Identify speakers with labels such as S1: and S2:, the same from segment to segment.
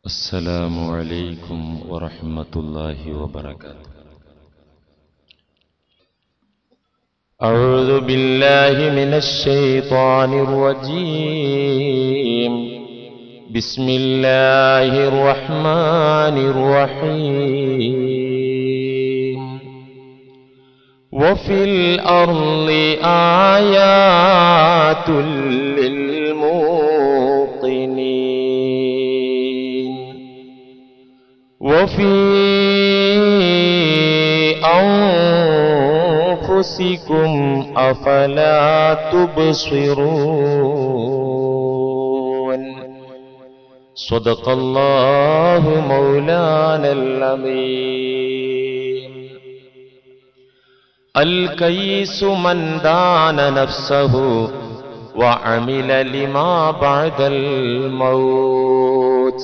S1: السلام عليكم ورحمة الله وبركاته. أعوذ بالله من الشيطان الرجيم. بسم الله الرحمن الرحيم. وفي الأرض آيات للموقنين وفي أنفسكم أفلا تبصرون. صدق الله مولانا العظيم. الكيس من دان نفسه وعمل لما بعد الموت،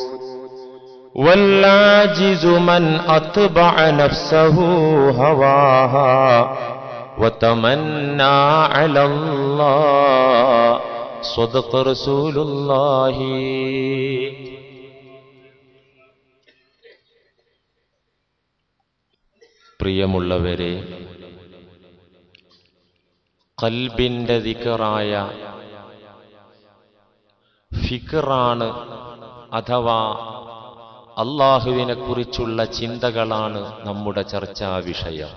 S1: والعاجز من أتبع نفسه هواها وتمنى على الله. صدق رسول الله. പ്രിയമുള്ളവരെ, ഖൽബിന്റെ ദിക്റായ ഫിക്റാണ് അഥവാ അല്ലാഹുവിനെ കുറിച്ചുള്ള ചിന്തകളാണ് നമ്മുടെ ചർച്ചാ വിഷയം.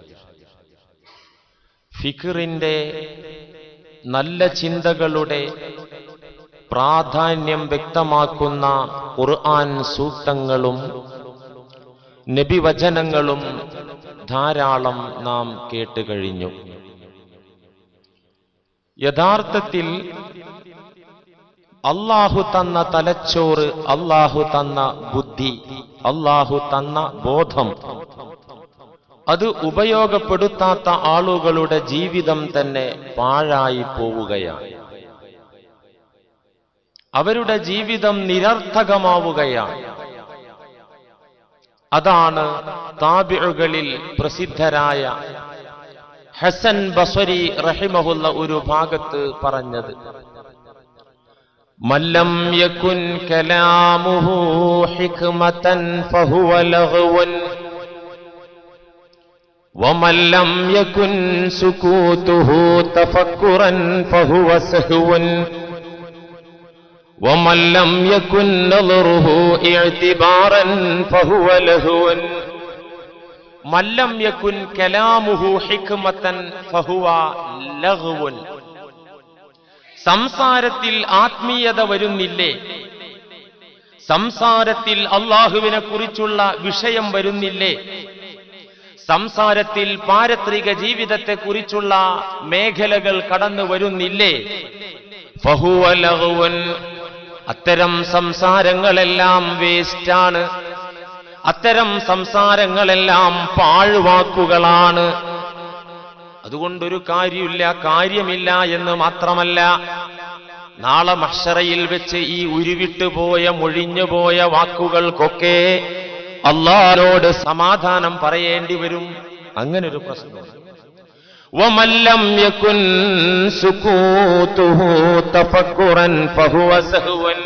S1: ഫിക്റിന്റെ നല്ല ചിന്തകളുടെ പ്രാധാന്യം വ്യക്തമാക്കുന്ന ഖുർആൻ സൂക്തങ്ങളും നബിവചനങ്ങളും ധാരാളം നാം കേട്ടുകഴിഞ്ഞു. യഥാർത്ഥത്തിൽ അല്ലാഹു തന്ന തലച്ചോറ്, അല്ലാഹു തന്ന ബുദ്ധി, അല്ലാഹു തന്ന ബോധം, അത് ഉപയോഗപ്പെടുത്താത്ത ആളുകളുടെ ജീവിതം തന്നെ പാഴായി പോവുകയാണ്. അവരുടെ ജീവിതം നിരർത്ഥകമാവുകയാണ്. അതാണ് താബിഉകളിൽ പ്രസിദ്ധരായ ഹസൻ ബസ്രി റഹിമഹുല്ല ഒരു ഭാഗത്ത് പറഞ്ഞത്, മല്ലം യകുൻ കലാമുഹു ഹിക്മതൻ ഫഹുവ ലഗ്വൻ വമല്ലം യകുൻ സുകൂതുഹു തഫക്കുറൻ ഫഹുവ സഹ്വൻ വമല്ലം യകുൻ നളറുഹു ഇഅ്തിബാറൻ ഫഹുവ ലഹ്വൻ മല്ലം യകുൻ കലാമുഹു ഹിക്മതൻ ഫഹുവ ലഗ്വൻ. സംസാരത്തിൽ ആത്മീയത വരുന്നില്ലേ, സംസാരത്തിൽ അല്ലാഹുവിനെ കുറിച്ചുള്ള വിഷയം വരുന്നില്ലേ, സംസാരത്തിൽ പാരത്രിക ജീവിതത്തെ കുറിച്ചുള്ള മേഖലകൾ കടന്നു വരുന്നില്ലേ, ഫഹുവ ലഗ്വൻ, അത്തരം സംസാരങ്ങളെല്ലാം വേസ്റ്റാണ്, അത്തരം സംസാരങ്ങളെല്ലാം പാഴ്വാക്കുകളാണ്. അതുകൊണ്ടൊരു കാര്യമില്ല എന്ന് മാത്രമല്ല, നാളെ മഹ്ശറയിൽ വെച്ച് ഈ ഉരുവിട്ടുപോയ മൊഴിഞ്ഞുപോയ വാക്കുകൾക്കൊക്കെ അല്ലാഹുവോട് സമാധാനം പറയേണ്ടി വരും. അങ്ങനൊരു പ്രശ്നം. വമല്ലം യകുൻ സുകൂതുഹു തഫക്കുറൻ ഫഹുവ സഹ്വൻ.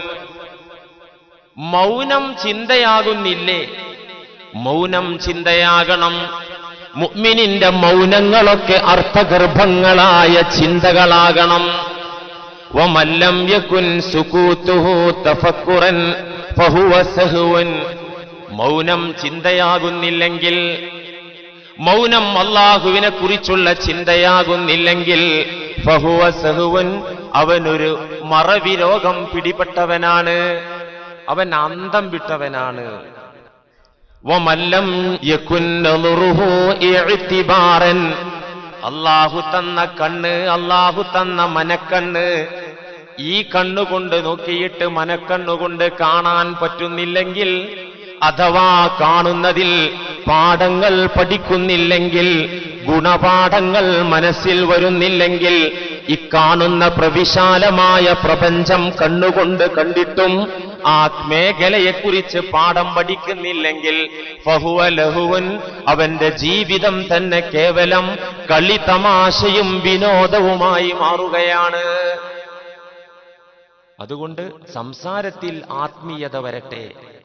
S1: മൗനം ചിന്തയാകുന്നില്ലേ? മൗനം ചിന്തയാകണം. മുഅ്മിനിന്റെ മൗനങ്ങളൊക്കെ അർത്ഥഗർഭങ്ങളായ ചിന്തകളാകണം. വമല്ലം യകുൻ സുകൂതുഹു തഫക്കുറൻ ഫഹുവ സഹ്വൻ. മൗനം ചിന്തയാകുന്നില്ലെങ്കിൽ, മൗനം അല്ലാഹുവിനെ കുറിച്ചുള്ള ചിന്തയാകുന്നില്ലെങ്കിൽ ഫഹുവ സഹ്വൻ, അവനൊരു മറവി രോഗം പിടിപെട്ടവനാണ്, അവൻ അന്തം വിട്ടവനാണ്. വമല്ലം യകുൻ നളറുഹു ഇഅ്തിബാറൻ. അല്ലാഹു തന്ന കണ്ണ്, അല്ലാഹു തന്ന മനക്കണ്ണ്, ഈ കണ്ണുകൊണ്ട് നോക്കിയിട്ട് മനക്കണ്ണുകൊണ്ട് കാണാൻ പറ്റുന്നില്ലെങ്കിൽ, അഥവാ കാണുന്നതിൽ പാഠങ്ങൾ പഠിക്കുന്നില്ലെങ്കിൽ, ഗുണപാഠങ്ങൾ മനസ്സിൽ വരുന്നില്ലെങ്കിൽ, ഇക്കാണുന്ന പ്രവിശാലമായ പ്രപഞ്ചം കണ്ണുകൊണ്ട് കണ്ടിട്ടും ആ മേഖലയെക്കുറിച്ച് പാഠം പഠിക്കുന്നില്ലെങ്കിൽ ഫഹുവ ലഹുവൻ, അവന്റെ ജീവിതം തന്നെ കേവലം കളി തമാശയും വിനോദവുമായി മാറുകയാണ്. അതുകൊണ്ട് സംസാരത്തിൽ ആത്മീയത വരട്ടെ,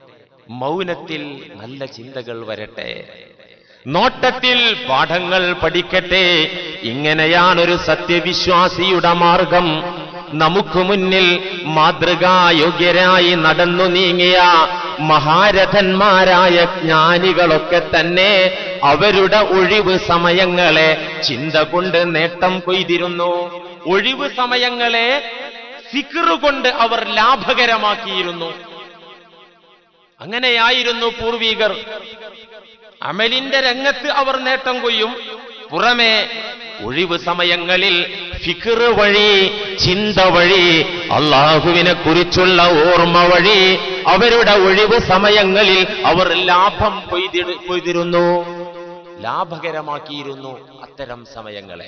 S1: മൗനത്തിൽ നല്ല ചിന്തകൾ വരട്ടെ, നോട്ടത്തിൽ പാഠങ്ങൾ പഠിക്കട്ടെ. ഇങ്ങനെയാണൊരു സത്യവിശ്വാസിയുടെ മാർഗം. നമുക്ക് മുന്നിൽ മാതൃകായോഗ്യരായി നടന്നു നീങ്ങിയ മഹാരഥന്മാരായ ജ്ഞാനികളൊക്കെ തന്നെ അവരുടെ ഒഴിവ് സമയങ്ങളെ ചിന്ത കൊണ്ട് നേട്ടം കൊയ്തിരുന്നു. ഒഴിവ് സമയങ്ങളെ ഫിക്ർ കൊണ്ട് അവർ ലാഭകരമാക്കിയിരുന്നു. അങ്ങനെയായിരുന്നു പൂർവികർ. അമലിന്റെ രംഗത്ത് അവർ നേട്ടം കൊയ്യും, പുറമെ ഒഴിവ് സമയങ്ങളിൽ ഫിക്ർ വഴി, ചിന്ത വഴി, അള്ളാഹുവിനെ കുറിച്ചുള്ള ഓർമ്മ വഴി അവരുടെ ഒഴിവ് സമയങ്ങളിൽ അവർ ലാഭം കൊയ്തിരുന്നു, ലാഭകരമാക്കിയിരുന്നു അത്തരം സമയങ്ങളെ.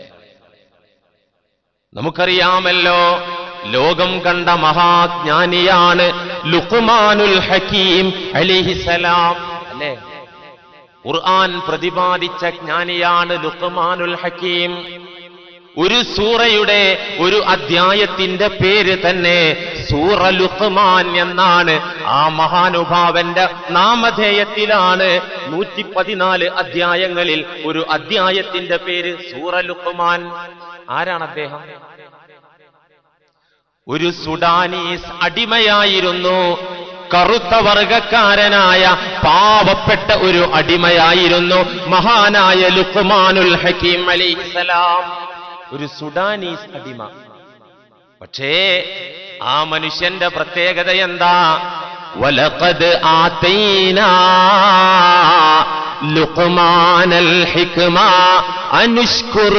S1: നമുക്കറിയാമല്ലോ, ലോകം കണ്ട മഹാജ്ഞാനിയാണ് ലുഖ്മാനുൽ ഹക്കീം അലൈഹിസ്സലാം, അല്ലേ? ഖുർആൻ പ്രതിപാദിച്ച ജ്ഞാനിയാണ് ലുഖ്മാനുൽ ഹക്കീം. ഒരു സൂറയുടെ ഒരു അധ്യായത്തിന്റെ പേര് തന്നെ സൂറ ലുഖ്മാൻ എന്നാണ്. ആ മഹാനുഭാവന്റെ നാമധേയത്തിലാണ് 114 അധ്യായങ്ങളിൽ ഒരു അധ്യായത്തിന്റെ പേര് സൂറ ലുഖ്മാൻ. ആരാണ് അദ്ദേഹം? ഒരു സുഡാനീസ് അടിമയായിരുന്നു. കറുത്ത വർഗക്കാരനായ പാവപ്പെട്ട ഒരു അടിമയായിരുന്നു മഹാനായ ലുഖ്മാനുൽ ഹക്കീം അലൈഹിസ്സലാം. ഒരു സുഡാനീസ് അടിമ. പക്ഷേ ആ മനുഷ്യന്റെ പ്രത്യേകത എന്താ? വലഖദ് ആതൈനാ ലുഖ്മാനൽ ഹിക്മ അൻഷ്കുർ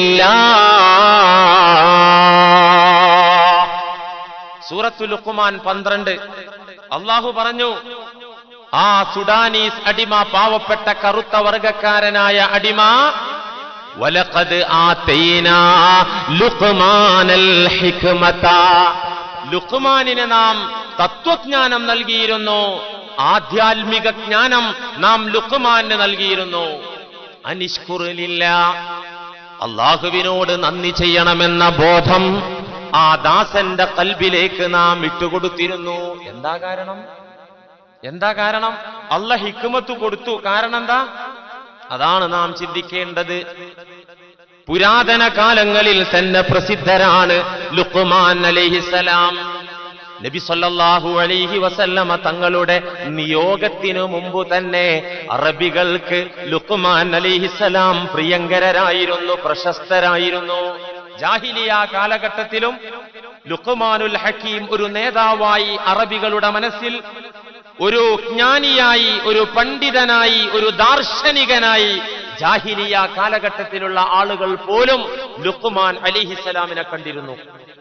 S1: ലില്ലാഹ്. സൂറത്തുൽ ലുഖ്മാൻ 12 അള്ളാഹു പറഞ്ഞു, ആ സുഡാനീസ് അടിമ, പാവപ്പെട്ട കറുത്ത വർഗക്കാരനായ അടിമ, വലഖദ് ആതൈനാ ലുഖ്മാനൽ ഹിക്മത, ലുഖ്മാനിന് നാം തത്വജ്ഞാനം നൽകിയിരുന്നു, ആധ്യാത്മിക ജ്ഞാനം നാം ലുഖ്മാന് നൽകിയിരുന്നു. അനിഷ്കുർ ലില്ലാഹ്, അള്ളാഹുവിനോട് നന്ദി ചെയ്യണമെന്ന ബോധം ആ ദാസന്റെ കൽബിലേക്ക് നാം ഇട്ടുകൊടുത്തിരുന്നു. എന്താ കാരണം? അല്ലാഹ് ഹിക്മത്ത് കൊടുത്തു. കാരണം എന്താ? അതാണ് നാം ചിന്തിക്കേണ്ടത്. പുരാതന കാലങ്ങളിൽ തന്നെ പ്രസിദ്ധരാണ് ലുഖ്മാൻ അലൈഹിസ്സലാം. നബി സല്ലല്ലാഹു അലൈഹി വസല്ലമ തങ്ങളുടെ നിയോഗത്തിനു മുമ്പ് തന്നെ അറബികൾക്ക് ലുഖ്മാൻ അലൈഹിസ്സലാം പ്രിയങ്കരരായിരുന്നു, പ്രശസ്തരായിരുന്നു. ജാഹിലിയ കാലഘട്ടത്തിലും ലുഖ്മാനുൽ ഹക്കീം ഒരു നേതാവായി അറബികളുടെ മനസ്സിൽ, ഒരു ജ്ഞാനിയായി, ഒരു പണ്ഡിതനായി, ഒരു ദാർശനികനായി ജാഹിലിയ കാലഘട്ടത്തിലുള്ള ആളുകൾ പോലും ലുഖ്മാൻ അലൈഹിസ്സലാമിനെ കണ്ടിരുന്നു.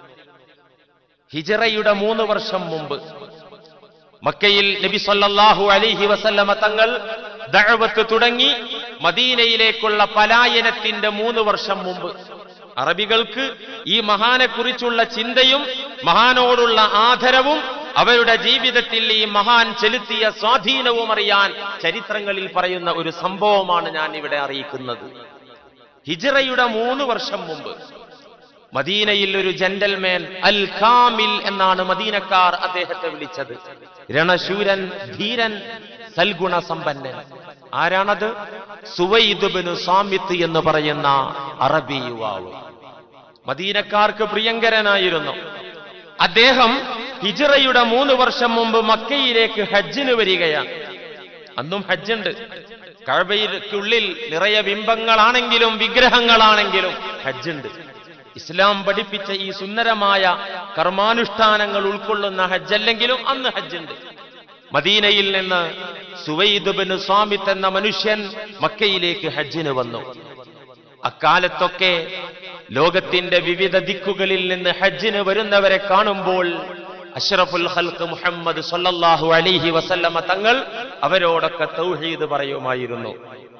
S1: ഹിജ്റയുടെ 3 വർഷം മുമ്പ് മക്കയിൽ നബി സല്ലല്ലാഹു അലൈഹി വസല്ലമ തങ്ങൾ ദഅവത്ത് തുടങ്ങി. മദീനയിലേക്കുള്ള പലായനത്തിന്റെ 3 വർഷം മുമ്പ് അറബികൾക്ക് ഈ മഹാനെ കുറിച്ചുള്ള ചിന്തയും മഹാനോടുള്ള ആദരവും അവരുടെ ജീവിതത്തിൽ ഈ മഹാൻ ചെലുത്തിയ സ്വാധീനവും അറിയാൻ ചരിത്രങ്ങളിൽ പറയുന്ന ഒരു സംഭവമാണ് ഞാൻ ഇവിടെ അറിയിക്കുന്നത്. ഹിജ്റയുടെ 3 വർഷം മുമ്പ് മദീനയിൽ ഒരു ജെന്റൽമാൻ, അൽ കാമിൽ എന്നാണ് മദീനക്കാർ അദ്ദേഹത്തെ വിളിച്ചത്. രണശൂരൻ, ധീരൻ, സൽഗുണ സമ്പന്നൻ. ആരാണത്? സുവൈദ് ഇബ്നു സാമിത്ത് എന്ന് പറയുന്ന അറബി യുവാവ്. മദീനക്കാർക്ക് പ്രിയങ്കരനായിരുന്നു അദ്ദേഹം. ഹിജ്റയുടെ 3 വർഷം മുമ്പ് മക്കയിലേക്ക് ഹജ്ജിന് വരികയാണ്. അന്നും ഹജ്ജുണ്ട്. കഅബയ്ക്കുള്ളിൽ നിറയെ ബിംബങ്ങളാണെങ്കിലും വിഗ്രഹങ്ങളാണെങ്കിലും ഹജ്ജുണ്ട്. ഇസ്ലാം പഠിപ്പിച്ച ഈ സുന്ദരമായ കർമാനുഷ്ഠാനങ്ങൾ ഉൾക്കൊള്ളുന്ന ഹജ്ജല്ലെങ്കിലും അന്ന് ഹജ്ജുണ്ട്. മദീനയിൽ നിന്ന് സുവൈദ് ഇബ്നു സാമിത്ത് എന്ന മനുഷ്യൻ മക്കയിലേക്ക് ഹജ്ജിന് വന്നു. അക്കാലത്തൊക്കെ ലോകത്തിന്റെ വിവിധ ദിക്കുകളിൽ നിന്ന് ഹജ്ജിന് വരുന്നവരെ കാണുമ്പോൾ അഷ്റഫുൽ ഖൽഖ് മുഹമ്മദ് സ്വല്ലല്ലാഹു അലൈഹി വസല്ലമ തങ്ങൾ അവരോടൊക്കെ തൗഹീദ് പറയുമായിരുന്നു.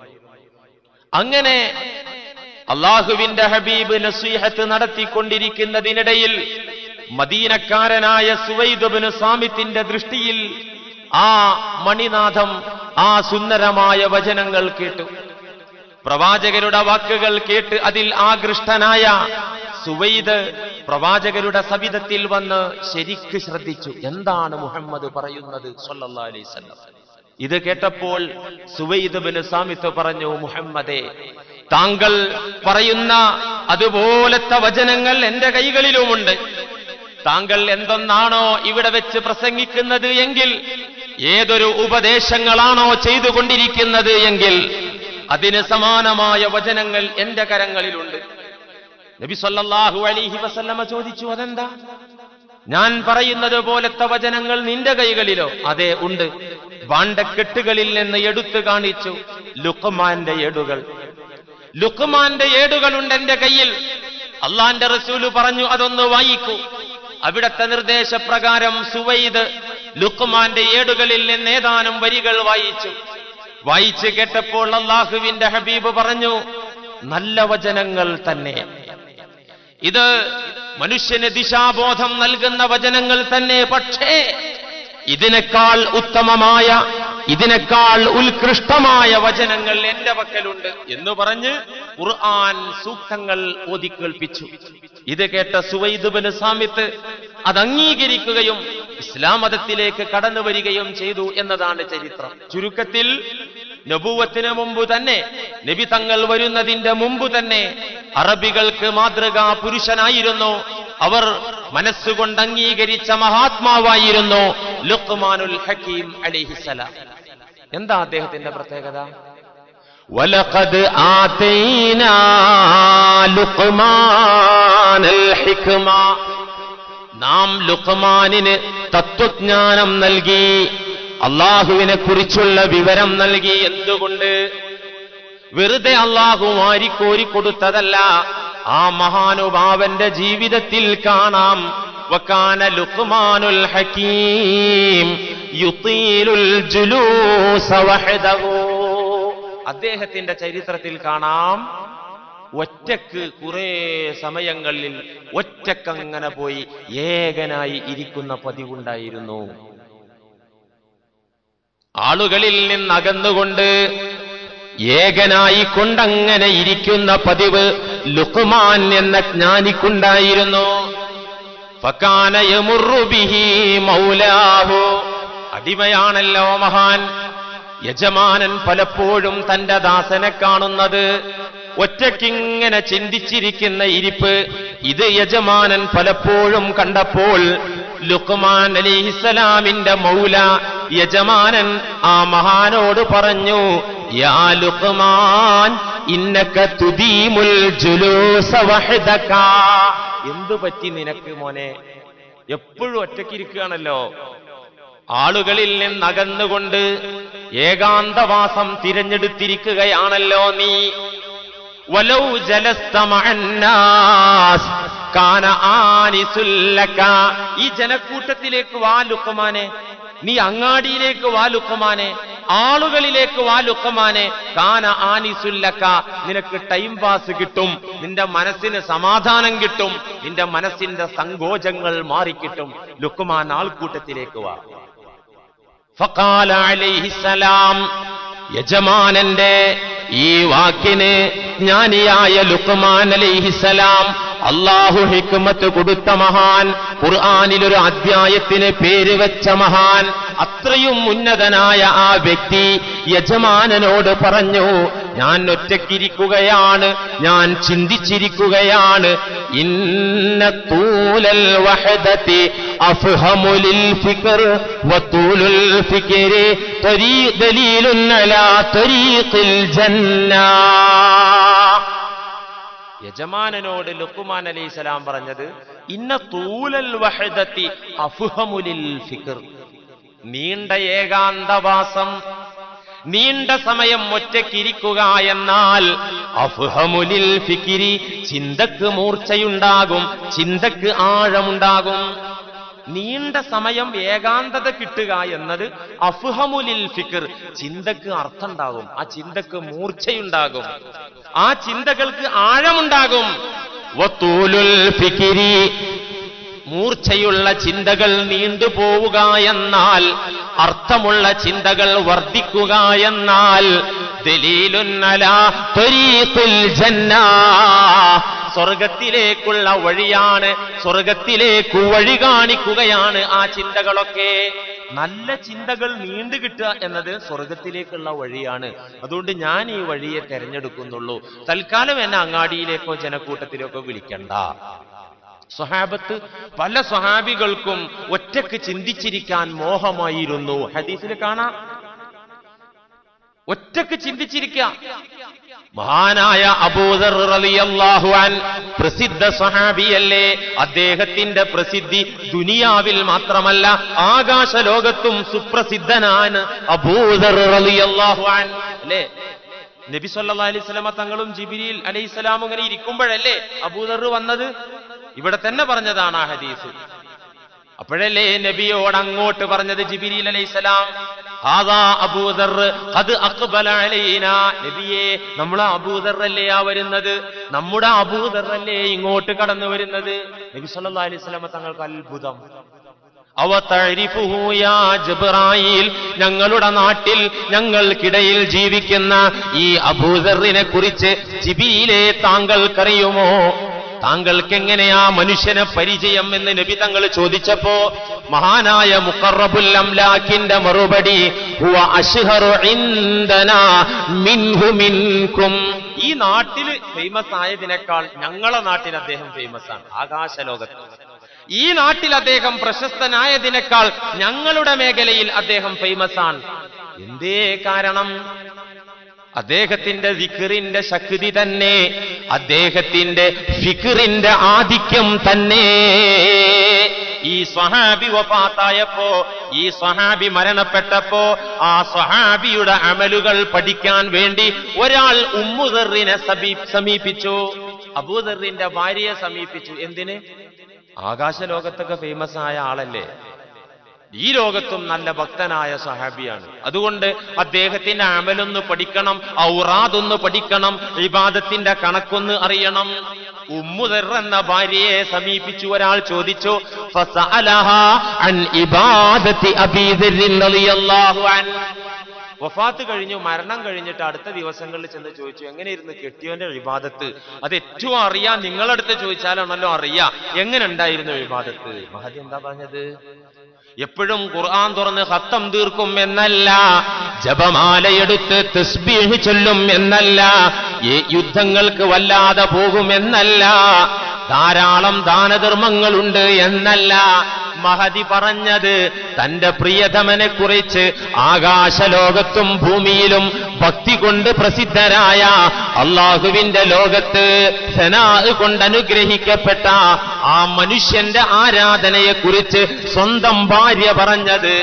S1: അങ്ങനെ അള്ളാഹുവിന്റെ ഹബീബ് നസീഹത്ത് നടത്തിക്കൊണ്ടിരിക്കുന്നതിനിടയിൽ മദീനക്കാരനായ സുവൈദ് ഇബ്നു സാമിത്തിന്റെ ദൃഷ്ടിയിൽ ആ മണിനാഥം, ആ സുന്ദരമായ വചനങ്ങൾ കേട്ടു. പ്രവാചകരുടെ വാക്കുകൾ കേട്ട് അതിൽ ആകൃഷ്ടനായ സുവൈദ് പ്രവാചകരുടെ സവിധത്തിൽ വന്ന് ശരിക്ക് ശ്രദ്ധിച്ചു. എന്താണ് മുഹമ്മദ് പറയുന്നത് സ്വല്ലല്ലാഹു അലൈഹി വസല്ലം? ഇത് കേട്ടപ്പോൾ സുവൈദ് ബിൻ സാമിത്ത് പറഞ്ഞു, മുഹമ്മദേ, താങ്കൾ പറയുന്ന അതുപോലത്തെ വചനങ്ങൾ എന്റെ കൈകളിലുമുണ്ട്. താങ്കൾ എന്തൊന്നാണോ ഇവിടെ വെച്ച് പ്രസംഗിക്കുന്നത് എങ്കിൽ, ഏതൊരു ഉപദേശങ്ങളാണോ ചെയ്തുകൊണ്ടിരിക്കുന്നത് എങ്കിൽ അതിന് സമാനമായ വചനങ്ങൾ എന്റെ കരങ്ങളിലുണ്ട്. നബി സല്ലല്ലാഹു അലൈഹി വസല്ലമ ചോദിച്ചു, അതെന്താ? ഞാൻ പറയുന്നത് പോലത്തെ വചനങ്ങൾ നിന്റെ കൈകളിലോ? അതെ, ഉണ്ട്. ഭാണ്ഡക്കെട്ടുകളിൽ നിന്ന് എടുത്തു കാണിച്ചു ലുഖ്മാന്റെ ഏടുകൾ. ലുഖ്മാന്റെ ഏടുകളുണ്ട് എന്റെ കയ്യിൽ. അള്ളാന്റെ റസൂല് പറഞ്ഞു, അതൊന്ന് വായിക്കൂ. അവിടത്തെ നിർദ്ദേശപ്രകാരം സുവൈദ് ലുഖ്മാന്റെ ഏടുകളിൽ നിന്ന് ഏതാനും വരികൾ വായിച്ചു കേട്ടപ്പോൾ അള്ളാഹുവിന്റെ ഹബീബ് പറഞ്ഞു, നല്ല വചനങ്ങൾ തന്നെ. ഇത് മനുഷ്യന് ദിശാബോധം നൽകുന്ന വചനങ്ങൾ തന്നെ. പക്ഷേ ഇതിനേക്കാൾ ഉത്തമമായ, ഇതിനേക്കാൾ ഉത്കൃഷ്ടമായ വചനങ്ങൾ എന്റെ പക്കലുണ്ട് എന്ന് പറഞ്ഞ് ഖുർആൻ സൂക്തങ്ങൾ ഓതിക്കേൾപ്പിച്ചു. ഇത് കേട്ട സുവൈദ് ബിൻ സാമിത്ത് അത് അംഗീകരിക്കുകയും ഇസ്ലാം മതത്തിലേക്ക് കടന്നു വരികയും ചെയ്തു എന്നതാണ് ചരിത്രം. ചുരുക്കത്തിൽ നബുവത്തിന് മുമ്പ് തന്നെ, നബി തങ്ങൾ വരുന്നതിന്റെ മുമ്പ് തന്നെ അറബികൾക്ക് മാതൃകാ പുരുഷനായിരുന്നു. അവർ മനസ്സുകൊണ്ട് അംഗീകരിച്ച മഹാത്മാവായിരുന്നു ലുഖ്മാനുൽ ഹകീം അലൈഹിസ്സലാം. എന്താ അദ്ദേഹത്തിന്റെ പ്രത്യേകത? വലഖദ് ആതൈനാ ലുഖ്മാനൽ ഹിക്മ, നാം ലുഖ്മാനിന് തത്വജ്ഞാനം നൽകി, അള്ളാഹുവിനെ കുറിച്ചുള്ള വിവരം നൽകി. എന്തുകൊണ്ട്? വെറുതെ അള്ളാഹു വാരിക്കോരി കൊടുത്തതല്ല. ആ മഹാനുഭാവന്റെ ജീവിതത്തിൽ കാണാം, വകാന ലുഖ്മാനുൽ ഹകീം യുതീലുൽ ജുലൂസ വഹദഹു. അദ്ദേഹത്തിന്റെ ചരിത്രത്തിൽ കാണാം, ഒറ്റക്ക് കുറെ സമയങ്ങളിൽ ഒറ്റക്കങ്ങനെ പോയി ഏകനായി ഇരിക്കുന്ന പതിവുണ്ടായിരുന്നു. ആളുകളിൽ നിന്നകന്നുകൊണ്ട് ഏകനായി കൊണ്ടങ്ങനെ ഇരിക്കുന്ന പതിവ് ലുഖ്മാൻ എന്ന ജ്ഞാനിക്കുണ്ടായിരുന്നു. ഫകാന യമുറു ബിഹി മൗലാഹു, അടിമയാണല്ലോ മഹാൻ. യജമാനൻ പലപ്പോഴും തന്റെ ദാസനെ കാണുന്നത് ഒറ്റയ്ക്കിങ്ങനെ ചിന്തിച്ചിരിക്കുന്ന ഇരിപ്പ്. ഇത് യജമാനൻ പലപ്പോഴും കണ്ടപ്പോൾ ലുഖ്മാൻ അലൈഹിസ്സലാമിന്റെ മൗല, യജമാനൻ ആ മഹാനോട് പറഞ്ഞു, യാ ലുഖ്മാൻ ഇന്നക തുദീമുൽ ജുലൂസ വഹദക. എന്തു പറ്റി നിനക്ക് മോനെ? എപ്പോഴും ഒറ്റയ്ക്കിരിക്കുകയാണല്ലോ. ആളുകളിൽ നിന്നകന്നുകൊണ്ട് ഏകാന്തവാസം തിരഞ്ഞെടുത്തിരിക്കുകയാണല്ലോ നീ. വലൗ ജലസ്ത മഅന്നാസ് കാന ആനിസുല്ലക. ഈ ജനക്കൂട്ടത്തിലേക്ക് വാ ലുഖ്മാനെ, നീ അങ്ങാടിയിലേക്ക് വാ ലുഖ്മാനെ, ആളുകളിലേക്ക് വാ ലുഖ്മാനെ. കാന ആനിസുല്ലക, നിനക്ക് ടൈം പാസ് കിട്ടും, നിന്റെ മനസ്സിന് സമാധാനം കിട്ടും, നിന്റെ മനസ്സിന്റെ സങ്കോചങ്ങൾ മാറിക്കിട്ടും. ലുഖ്മാൻ ആൾക്കൂട്ടത്തിലേക്ക് വാ. ഫഖാല അലൈഹിസ്സലാം, യജമാനന്റെ ഈ വാക്കിന് ജ്ഞാനിയായ ലുഖ്മാൻ അലൈഹിസ്സലാം, അല്ലാഹു ഹിക്മത്ത് കൊടുത്ത മഹാൻ, ഖുർആനിലൊരു അധ്യായത്തിന് പേര് വെച്ച മഹാൻ, അത്രയും ഉന്നതനായ ആ വ്യക്തി യജമാനനോട് പറഞ്ഞു, ഞാൻ ഒറ്റയ്ക്കിരിക്കുകയാണ്, ഞാൻ ചിന്തിച്ചിരിക്കുകയാണ്. ഇന്ന തൂലൽ വഹദതി അഫ്ഹമു ലിൽ ഫിക്ർ വതൂലുൽ ഫിക്രി ദലീലുൻ അലാ തരീഖിൽ ജന്ന. യജമാനനോട് ലുഖ്മാൻ അലൈഹിസ്സലാം പറഞ്ഞത്, ഇന്ന തൂലൽ വഹദതി അഫ്ഹമു ലിൽ ഫിക്ർ. നീണ്ട ഏകാന്തവാസം, നീണ്ട സമയം ഒറ്റയ്ക്കിരിക്കുക എന്നാൽ അഫ്ഹമു ലിൽ ഫിക്രി, ചിന്തക്ക് മൂർച്ചയുണ്ടാകും, ചിന്തക്ക് ആഴമുണ്ടാകും. നീണ്ട സമയം ഏകാന്തത കിട്ടുക എന്നത് അഫ്ഹമു ലിൽ ഫിക്ർ, ചിന്തക്ക് അർത്ഥമുണ്ടാകും, ആ ചിന്തക്ക് മൂർച്ചയുണ്ടാകും, ആ ചിന്തകൾക്ക് ആഴമുണ്ടാകും. വതൂലുൽ ഫിക്രി, മൂർച്ചയുള്ള ചിന്തകൾ നീണ്ടുപോവുക എന്നാൽ, അർത്ഥമുള്ള ചിന്തകൾ വർദ്ധിക്കുക എന്നാൽ ദലീലുൻ അലാ തരീഖിൽ ജന്ന, സ്വർഗത്തിലേക്കുള്ള വഴിയാണ്, സ്വർഗത്തിലേക്ക് വഴി കാണിക്കുകയാണ് ആ ചിന്തകളൊക്കെ. നല്ല ചിന്തകൾ നീണ്ടു കിട്ടുക എന്നത് സ്വർഗത്തിലേക്കുള്ള വഴിയാണ്. അതുകൊണ്ട് ഞാൻ ഈ വഴിയെ തെരഞ്ഞെടുക്കുന്നുള്ളൂ. തൽക്കാലം എന്നെ അങ്ങാടിയിലേക്കോ ജനക്കൂട്ടത്തിലേക്കോ വിളിക്കണ്ട. സ്വഹാബത്ത്, പല സ്വഹാബികൾക്കും ഒറ്റക്ക് ചിന്തിച്ചിരിക്കാൻ മോഹമായിരുന്നു. ഹദീസിൽ കാണാം, ഒറ്റക്ക് ചിന്തിച്ചിരിക്കുക. മഹാനായ അബൂദർ റളിയല്ലാഹു അൻഹു പ്രസിദ്ധ സ്വഹാബിയല്ലേ? അദ്ദേഹത്തിന്റെ പ്രസിദ്ധി ദുനിയാവിൽ മാത്രമല്ല ആകാശ ലോകത്തും സുപ്രസിദ്ധനാണ് അബൂദർ റളിയല്ലാഹു അൻഹു അല്ലേ? നബി സല്ലല്ലാഹു അലൈഹി വസല്ലമ തങ്ങളും ജിബ്രീൽ അലൈഹിസ്സലാം ഇങ്ങനെ ഇരിക്കുമ്പോഴല്ലേ അബൂദർ വന്നത്? ഇവിടെ തന്നെ പറഞ്ഞതാണ് ആ ഹദീസ്. അപ്പോഴല്ലേ നബിയോട് അങ്ങോട്ട് പറഞ്ഞത് ജിബ്രീൽ അലൈഹിസ്സലാം, ഹാദാ അബൂദർ ഖദ് അഖ്ബല അലൈനാ. നബിയേ, നമ്മുടെ അബൂദർ അല്ലേ ആ വരുന്നത്? നമ്മുടെ അബൂദർ അല്ലേ ഇങ്ങോട്ട് കടന്നു വരുന്നത്? നബി സല്ലല്ലാഹു അലൈഹി വസല്ലം തങ്ങൾക്ക് അത്ഭുതം. അവ തഅരിഫുഹു യാ ജിബ്രായീൽ, ഞങ്ങളുടെ നാട്ടിൽ ഞങ്ങൾക്കിടയിൽ ജീവിക്കുന്ന ഈ അബൂദറിനെ കുറിച്ച് ജിബ്രീലേ താങ്കൾക്കറിയുമോ? താങ്കൾക്ക് എങ്ങനെയാ മനുഷ്യനെ പരിചയം എന്ന് നബി തങ്ങൾ ചോദിച്ചപ്പോ മഹാനായ മുഖറബുൽ അംലാക്കിന്റെ മറുപടി, ഹുവ അശ്ഹറു ഇൻദനാ മിൻഹു മിൻകും. ഈ നാട്ടില് ഫേമസ് ആയതിനേക്കാൾ ഞങ്ങളെ നാട്ടിൽ അദ്ദേഹം ഫേമസ് ആണ്. ആകാശലോകത്ത് ഈ നാട്ടിൽ അദ്ദേഹം പ്രശസ്തനായതിനേക്കാൾ ഞങ്ങളുടെ മേഖലയിൽ അദ്ദേഹം ഫേമസ് ആണ്. എന്തേ കാരണം? അദ്ദേഹത്തിന്റെ ദിക്റിന്റെ ശക്തി തന്നെ, അദ്ദേഹത്തിന്റെ ഫിക്റിന്റെ ആധിക്യം തന്നെ. ഈ സ്വഹാബി വഫാത്തായപ്പോ, ഈ സ്വഹാബി മരണപ്പെട്ടപ്പോ ആ സ്വഹാബിയുടെ അമലുകൾ പഠിക്കാൻ വേണ്ടി ഒരാൾ ഉമ്മുദറിനെ സമീപിച്ചു. അബൂദറിന്റെ ഭാര്യയെ സമീപിച്ചു. എന്തിന്? ആകാശ ലോകത്തൊക്കെ ഫേമസ് ആയ ആളല്ലേ, ഈ ലോകത്തും നല്ല ഭക്തനായ സഹാബിയാണ്. അതുകൊണ്ട് അദ്ദേഹത്തിന്റെ അമലൊന്ന് പഠിക്കണം, ഔറാദൊന്ന് പഠിക്കണം, ഇബാദത്തിന്റെ കണക്കൊന്ന് അറിയണം. ഉമ്മുദർ എന്ന ഭാര്യയെ സമീപിച്ചു ഒരാൾ ചോദിച്ചു, ഫസഅലഹാ അൻ ഇബാദത്തി അബീ ദർ റളിയല്ലാഹു അൻഹു. വഫാത്ത് കഴിഞ്ഞു, മരണം കഴിഞ്ഞിട്ട് അടുത്ത ദിവസങ്ങളിൽ ചെന്ന് ചോദിച്ചു, എങ്ങനെയിരുന്നു കെട്ടിയവന്റെ ഇബാദത്ത്? അത് ഏറ്റവും അറിയാൻ നിങ്ങളടുത്ത് ചോദിച്ചാലാണല്ലോ അറിയാ, എങ്ങനെ ഉണ്ടായിരുന്നു ഇബാദത്ത്? മഹദി എന്താ പറഞ്ഞത്? എപ്പോഴും ഖുർആൻ തുറന്ന് ഖത്തം തീർക്കും എന്നല്ല, ജപമാലയെടുത്ത് തസ്ബീഹ് ചൊല്ലും എന്നല്ല, യുദ്ധങ്ങൾക്ക് വല്ലാതെ പോകുമെന്നല്ല, ധാരാളം ദാനധർമ്മങ്ങളുണ്ട് എന്നല്ല. മഹദി പറഞ്ഞത് തന്റെ പ്രിയതമനെ കുറിച്ച് ആകാശലോകത്തും ഭൂമിയിലും ഭക്തി കൊണ്ട് പ്രസിദ്ധരായ അള്ളാഹുവിന്റെ ലോകത്ത് സനാ കൊണ്ട് അനുഗ്രഹിക്കപ്പെട്ട ആ മനുഷ്യന്റെ ആരാധനയെ കുറിച്ച് സ്വന്തം ഭാര്യ പറഞ്ഞത്,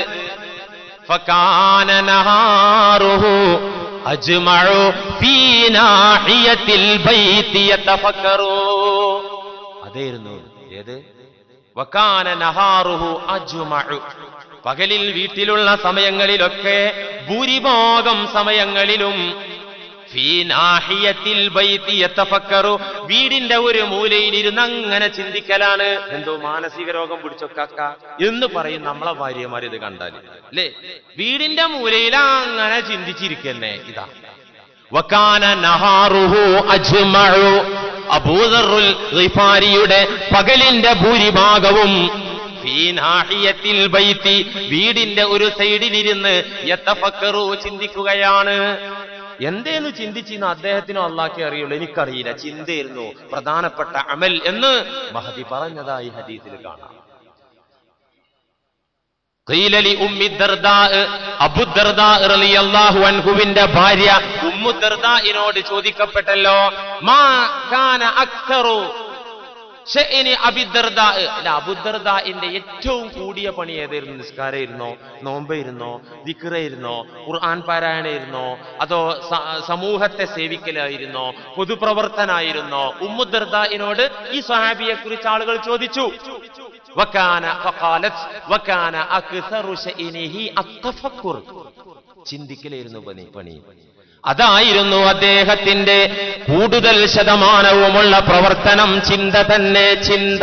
S1: ഫകാന നഹാറുഹു അജ്മഉ ഫീ നാഹിയത്തിൽ ബൈതി യതഫക്കറു. അതായിരുന്നു ഏത്? വകാന നഹാറുഹു അജ്മഉ. പകലിൽ വീട്ടിലുള്ള സമയങ്ങളിലൊക്കെ ഭൂരിഭാഗം സമയങ്ങളിലും ഫീ നാഹിയത്തിൽ ബൈതി യതഫക്കറു, വീടിന്റെ ഒരു മൂലയിൽ ഇരുന്ന് അങ്ങനെ ചിന്തിക്കലാണ്. എന്തോ മാനസിക രോഗം പിടിച്ചൊക്കാക്ക എന്ന് പറയും നമ്മളെ ഭാര്യമാർ ഇത് കണ്ടാൽ അല്ലേ? വീടിന്റെ മൂലയിൽ അങ്ങനെ ചിന്തിച്ചിരിക്കന്നെ. ഇതാ വകാന നഹാറുഹു അജ്മഉ. അബൂദറുൽ ഗിഫാരിയുടെ പകലിന്റെ ഭൂരിഭാഗവും ഫീ നാഹിയത്തിൽ ബൈതി, വീടിന്റെ ഒരു സൈഡിലിരുന്ന് യതഫക്കറു, ചിന്തിക്കുകയാണ്. എന്തേന്ന് ചിന്തിച്ചിന്ന് അദ്ദേഹത്തിനോ അള്ളാഹ്ക്കേ അറിയുള്ളൂ, എനിക്കറിയില്ല. ചിന്തയായിരുന്നു പ്രധാനപ്പെട്ട അമൽ എന്ന് മഹദി പറഞ്ഞതായി ഹദീസിൽ കാണാം. അബൂദർദാന്റെ ഭാര്യ ഉമ്മുദർദാഇനോട് ചോദിക്കപ്പെട്ടല്ലോ, മാ കാന അക്തറു ഷഅനി അബൂദർദാ. അബൂദർദാന്റെ ഏറ്റവും കൂടിയ പണി ഏതായിരുന്നു? നിസ്കാരമായിരുന്നോ, നോമ്പായിരുന്നോ, ദിക്റായിരുന്നോ, ഖുർആൻ പാരായണമായിരുന്നോ, അതോ സമൂഹത്തെ സേവിക്കലായിരുന്നോ, പൊതുപ്രവർത്തനായിരുന്നോ? ഉമ്മുദർദാഇനോട് ഈ സ്വഹാബിയെ കുറിച്ച് ആളുകൾ ചോദിച്ചു. ചിന്തിക്കലായിരുന്നു പണി. അതായിരുന്നു അദ്ദേഹത്തിന്റെ കൂടുതൽ ശതമാനവുമുള്ള പ്രവർത്തനം. ചിന്ത തന്നെ, ചിന്ത.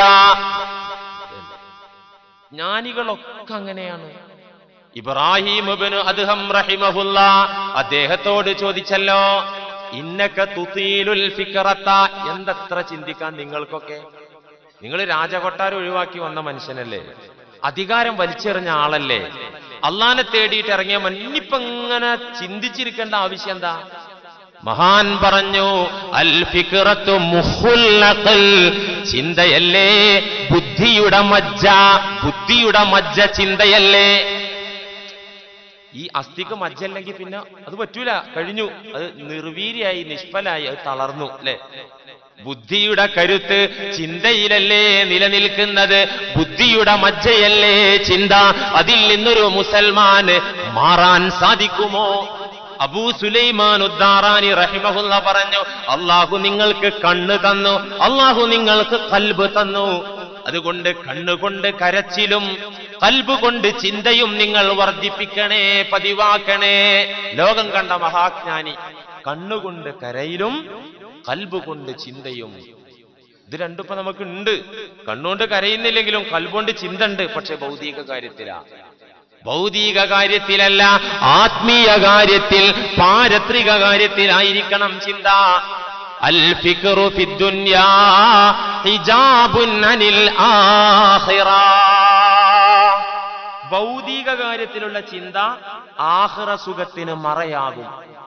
S1: ജ്ഞാനികളൊക്കെ അങ്ങനെയാണ്. ഇബ്രാഹിം ഇബ്നു അദ്ഹം റഹിമഹുല്ലാ അദ്ദേഹത്തോട് ചോദിച്ചല്ലോ, ഇന്നക തുതീലുൽ ഫിക്റത, എന്തത്ര ചിന്തിക്കാൻ നിങ്ങൾക്കൊക്കെ? നിങ്ങൾ രാജകൊട്ടാരം ഒഴിവാക്കി വന്ന മനുഷ്യനല്ലേ, അധികാരം വലിച്ചെറിഞ്ഞ ആളല്ലേ, അള്ളാനെ തേടിയിട്ട് ഇറങ്ങിയ ഇനിയിപ്പോ ഇങ്ങനെ ചിന്തിച്ചിരിക്കേണ്ട ആവശ്യം എന്താ? മഹാൻ പറഞ്ഞു, അൽ ഫിക്റത്തു മുഖുൽ അഖൽ, ചിന്തയല്ലേ ബുദ്ധിയുടെ മജ്ജ. ബുദ്ധിയുടെ മജ്ജ ചിന്തയല്ലേ? ഈ അസ്ഥിക്ക് മജ്ജ അല്ലെങ്കിൽ പിന്നെ അത് പറ്റൂല, കഴിഞ്ഞു, അത് നിർവീര്യായി, നിഷ്ഫലായി, അത് തളർന്നു അല്ലെ? ബുദ്ധിയുടെ കരുത്ത് ചിന്തയിലല്ലേ നിലനിൽക്കുന്നത്? ബുദ്ധിയുടെ മജ്ജയല്ലേ ചിന്ത? അതിൽ നിന്നൊരു മുസൽമാന് മാറാൻ സാധിക്കുമോ? അബൂ സുലൈമാൻ ഉദ്ദാറാനി റഹിമഹുല്ല പറഞ്ഞു, അള്ളാഹു നിങ്ങൾക്ക് കണ്ണ് തന്നു, അള്ളാഹു നിങ്ങൾക്ക് ഖൽബ് തന്നു. അതുകൊണ്ട് കണ്ണുകൊണ്ട് കരച്ചിലും ഖൽബ് കൊണ്ട് ചിന്തയും നിങ്ങൾ വർദ്ധിപ്പിക്കണേ, പതിവാക്കണേ. ലോകം കണ്ട മഹാജ്ഞാനി കണ്ണുകൊണ്ട് കരയിലും ഖൽബ് കൊണ്ട് ചിന്തയും. ഇത് രണ്ടും ഇപ്പൊ നമുക്ക് ഉണ്ട്. കണ്ണുകൊണ്ട് കരയുന്നില്ലെങ്കിലും ഖൽബുകൊണ്ട് ചിന്ത ഉണ്ട്. പക്ഷെ ഭൗതിക കാര്യത്തിലാ, ഭൗതിക കാര്യത്തിലല്ല, ആത്മീയ കാര്യത്തിൽ, പാരത്രിക കാര്യത്തിലായിരിക്കണം ചിന്ത. അൽ ഫിക്റു ഫിദ്ദുനിയാ ഹിജാബുൻ അനിൽ ആഖിറ. ഭൗതിക കാര്യത്തിലുള്ള ചിന്ത ആഖിറ സുഖത്തിന് മറയാകും.